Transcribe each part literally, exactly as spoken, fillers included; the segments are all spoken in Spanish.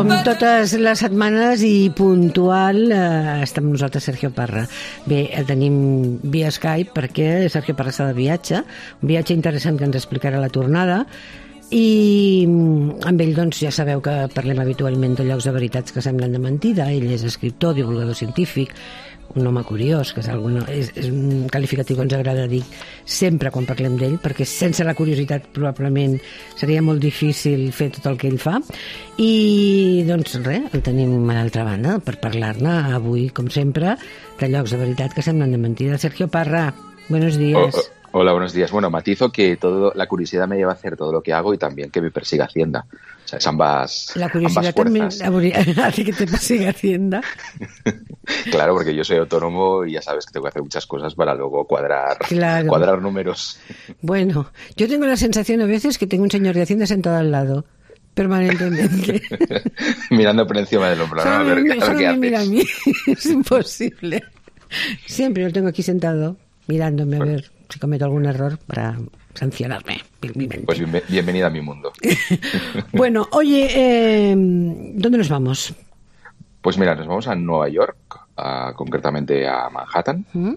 totes les setmanes i puntual eh, està amb nosaltres Sergio Parra. Bé, el tenim via Skype perquè Sergio Parra està de viatge, un viatge interessant que ens explicarà la tornada, i amb ell doncs ja sabeu que parlem habitualment de llocs de veritats que semblen de mentida. Ell és escriptor, divulgador científic, un home curiós, que és, alguna, és, és un qualificatiu que ens agrada dir sempre quan parlem d'ell, perquè sense la curiositat probablement seria molt difícil fer tot el que ell fa. I doncs res, el tenim a l'altra banda per parlar-ne avui, com sempre, de llocs de veritat que semblen de mentida. Sergio Parra, buenos días. Oh, oh. Hola, buenos días. Bueno, matizo que todo, la curiosidad me lleva a hacer todo lo que hago y también que me persiga Hacienda. O sea, es ambas, la curiosidad ambas también hace que te persiga Hacienda. Claro, porque yo soy autónomo y ya sabes que tengo que hacer muchas cosas para luego cuadrar, claro. cuadrar números. Bueno, yo tengo la sensación a veces que tengo un señor de Hacienda sentado al lado, permanentemente. Mirando por encima del hombro, ¿no? A ver, solo a ver qué me haces. Mira a mí, es imposible. Siempre lo tengo aquí sentado, mirándome a bueno. ver si cometo algún error para sancionarme. Pues bien, bienvenida a mi mundo. Bueno, oye, eh, ¿dónde nos vamos? Pues mira, nos vamos a Nueva York, a, concretamente a Manhattan, ¿Mm?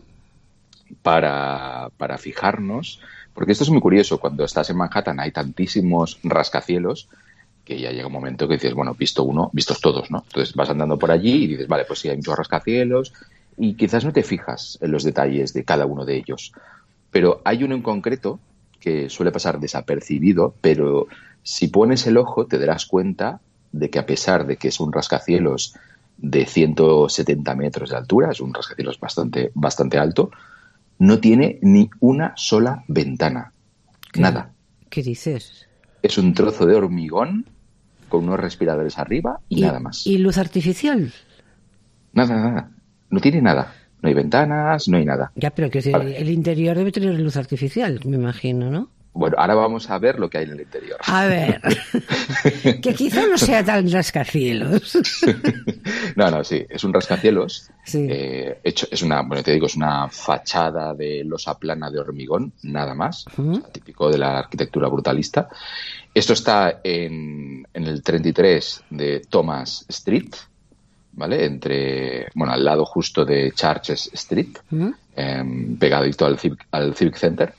para, para fijarnos, porque esto es muy curioso, cuando estás en Manhattan hay tantísimos rascacielos que ya llega un momento que dices, bueno, visto uno, vistos todos, ¿no? Entonces vas andando por allí y dices, vale, pues sí, hay muchos rascacielos y quizás no te fijas en los detalles de cada uno de ellos. Pero hay uno en concreto que suele pasar desapercibido, pero si pones el ojo te darás cuenta de que a pesar de que es un rascacielos de ciento setenta metros de altura, es un rascacielos bastante, bastante alto, no tiene ni una sola ventana. ¿Qué, Nada. ¿Qué dices? Es un trozo de hormigón con unos respiradores arriba y, y nada más. ¿Y luz artificial? Nada, nada. No tiene nada. No hay ventanas, no hay nada. Ya, pero que vale. El interior debe tener luz artificial, me imagino, ¿no? Bueno, ahora vamos a ver lo que hay en el interior. A ver, que quizá no sea tan rascacielos. No, no, sí, es un rascacielos. Sí. Eh, hecho, es una, bueno, te digo, es una fachada de losa plana de hormigón, nada más, uh-huh. o sea, típico de la arquitectura brutalista. Esto está en, en el treinta y tres de Thomas Street, ¿vale? Entre, bueno, al lado justo de Church Street, uh-huh. eh, pegadito al Civic, al Civic Center.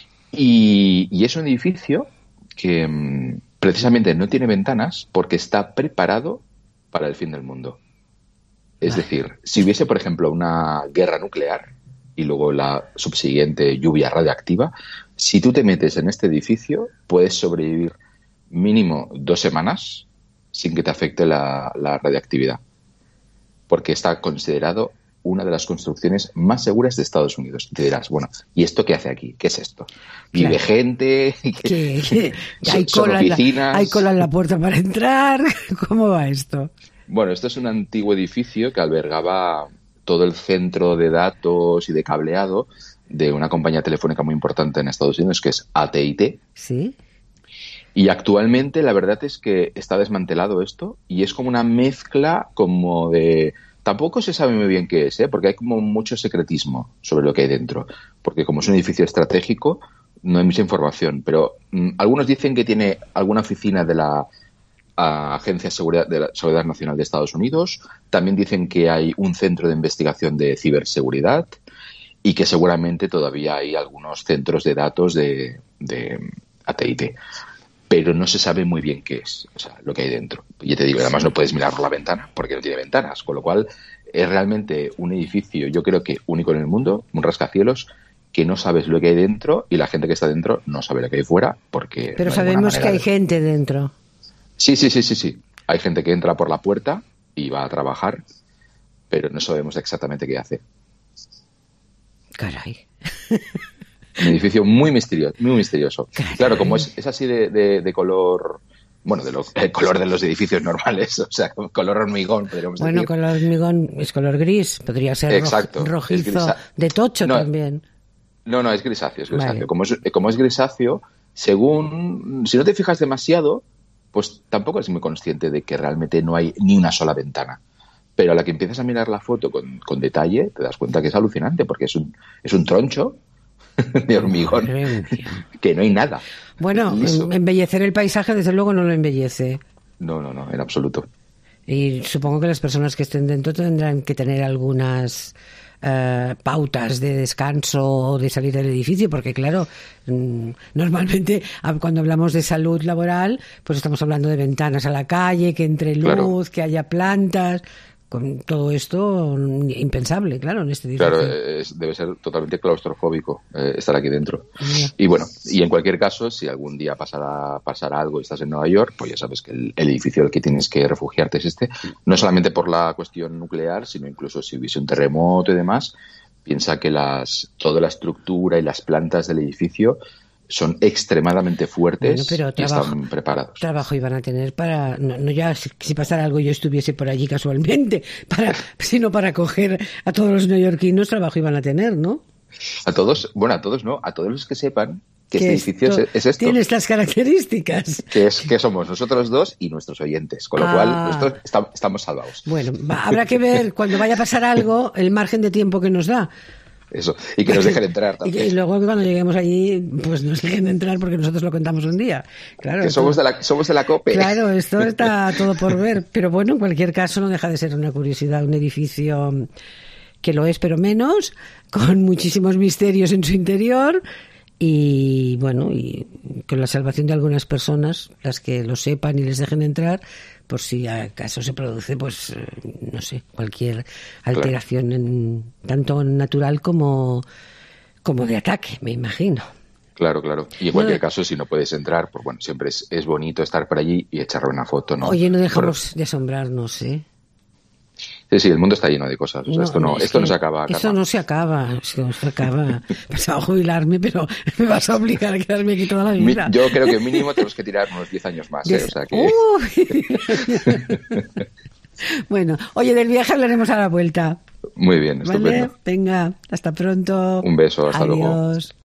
Y, y es un edificio que um, precisamente no tiene ventanas porque está preparado para el fin del mundo. Es Ay. decir, si hubiese, por ejemplo, una guerra nuclear y luego la subsiguiente lluvia radiactiva, si tú te metes en este edificio, puedes sobrevivir mínimo dos semanas sin que te afecte la, la radiactividad. Porque está considerado una de las construcciones más seguras de Estados Unidos. Y te dirás, bueno, ¿y esto qué hace aquí? ¿Qué es esto? ¿Vive claro. gente? ¿Qué, qué? ¿Hay, ¿Son cola oficinas? La, ¿Hay cola en la puerta para entrar? ¿Cómo va esto? Bueno, esto es un antiguo edificio que albergaba todo el centro de datos y de cableado de una compañía telefónica muy importante en Estados Unidos, que es A T and T. Sí. Y actualmente la verdad es que está desmantelado esto y es como una mezcla como de... Tampoco se sabe muy bien qué es, ¿eh? Porque hay como mucho secretismo sobre lo que hay dentro. Porque como es un edificio estratégico, no hay mucha información. Pero mmm, algunos dicen que tiene alguna oficina de la uh, Agencia de Seguridad, de la Seguridad Nacional de Estados Unidos. También dicen que hay un centro de investigación de ciberseguridad y que seguramente todavía hay algunos centros de datos de, de A T and T. Pero no se sabe muy bien qué es, o sea, lo que hay dentro. Y ya te digo, además no puedes mirar por la ventana porque no tiene ventanas, con lo cual es realmente un edificio, yo creo que único en el mundo, un rascacielos, que no sabes lo que hay dentro y la gente que está dentro no sabe lo que hay fuera porque... Pero no sabemos que hay de... gente dentro. Sí, sí, sí, sí, sí. Hay gente que entra por la puerta y va a trabajar, pero no sabemos exactamente qué hace. Caray. Un edificio muy misterioso, muy misterioso. Caray. Claro, como es, es así de, de, de color, bueno, de lo, el color de los edificios normales, o sea, color hormigón, podríamos bueno, decir. Bueno, color hormigón es color gris, podría ser Exacto, rojizo grisa... de tocho no, también. No, no, es grisáceo, es grisáceo. Vale. Como es, como es grisáceo, según, si no te fijas demasiado, pues tampoco eres muy consciente de que realmente no hay ni una sola ventana. Pero a la que empiezas a mirar la foto con, con detalle, te das cuenta que es alucinante, porque es un, es un troncho de hormigón, que no hay nada. Bueno, embellecer el paisaje desde luego no lo embellece. No, no, no, en absoluto. Y supongo que las personas que estén dentro tendrán que tener algunas eh, pautas de descanso o de salir del edificio, porque claro, mmm, normalmente cuando hablamos de salud laboral, pues estamos hablando de ventanas a la calle, que entre luz, claro, que haya plantas. Con todo esto, impensable, claro, en este edificio. Claro, es, debe ser totalmente claustrofóbico eh, estar aquí dentro. Yeah. Y bueno, y en cualquier caso, si algún día pasara, pasara algo y estás en Nueva York, pues ya sabes que el, el edificio al que tienes que refugiarte es este. No solamente por la cuestión nuclear, sino incluso si hubiese un terremoto y demás. Piensa que las, toda la estructura y las plantas del edificio son extremadamente fuertes, bueno, pero trabajo, y están preparados. Trabajo iban a tener para, no, no ya si, si pasara algo yo estuviese por allí casualmente, para, sino para acoger a todos los neoyorquinos, trabajo iban a tener, ¿no? A todos, bueno, a todos no, a todos los que sepan que este edificio esto, es, es esto. Tiene estas características. Que, es, que somos nosotros dos y nuestros oyentes, con lo ah. cual nosotros está, estamos salvados. Bueno, va, habrá que ver cuando vaya a pasar algo el margen de tiempo que nos da. Eso, y que nos dejen entrar también. Y, y luego cuando lleguemos allí, pues nos dejen entrar porque nosotros lo contamos un día. Claro, que somos, esto, de la, somos de la COPE. Claro, esto está todo por ver. Pero bueno, en cualquier caso no deja de ser una curiosidad, un edificio que lo es, pero menos, con muchísimos misterios en su interior. Y bueno, y con la salvación de algunas personas, las que lo sepan y les dejen entrar, por si acaso se produce, pues, no sé, cualquier alteración, claro, en, tanto natural como, como de ataque, me imagino. Claro, claro. Y en cualquier bueno, caso, si no puedes entrar, pues bueno, siempre es, es bonito estar por allí y echarle una foto, ¿no? Oye, no dejamos por... de asombrarnos, ¿eh? Sí, sí, el mundo está lleno de cosas. O sea, no, esto no, esto no se acaba. Esto Carmen. no se acaba. Esto no se acaba. Pensaba jubilarme, pero me vas a obligar a quedarme aquí toda la vida. Mi, yo creo que mínimo tenemos que tirar unos diez años más. ¿eh? O sea que... Bueno, oye, del viaje hablaremos a la vuelta. Muy bien, estupendo. ¿Vale? Venga, hasta pronto. Un beso, hasta Adiós. luego.